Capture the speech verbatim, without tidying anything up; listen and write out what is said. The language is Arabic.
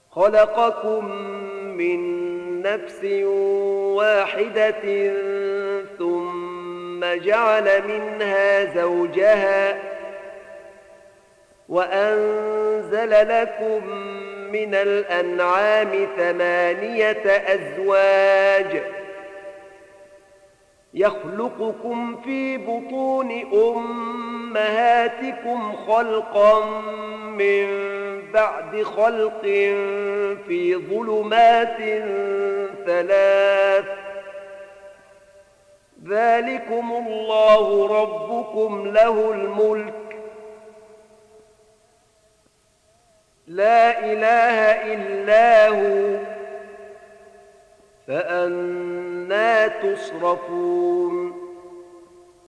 خلقكم من نفس واحدة ثم جعل منها زوجها وأنزل لكم من الأنعام ثمانية أزواج يخلقكم في بطون أمهاتكم خلقا من بعد خلق في ظلمات ثلاث ذلكم الله ربكم له الملك لا إله إلا هو فأنى تصرفون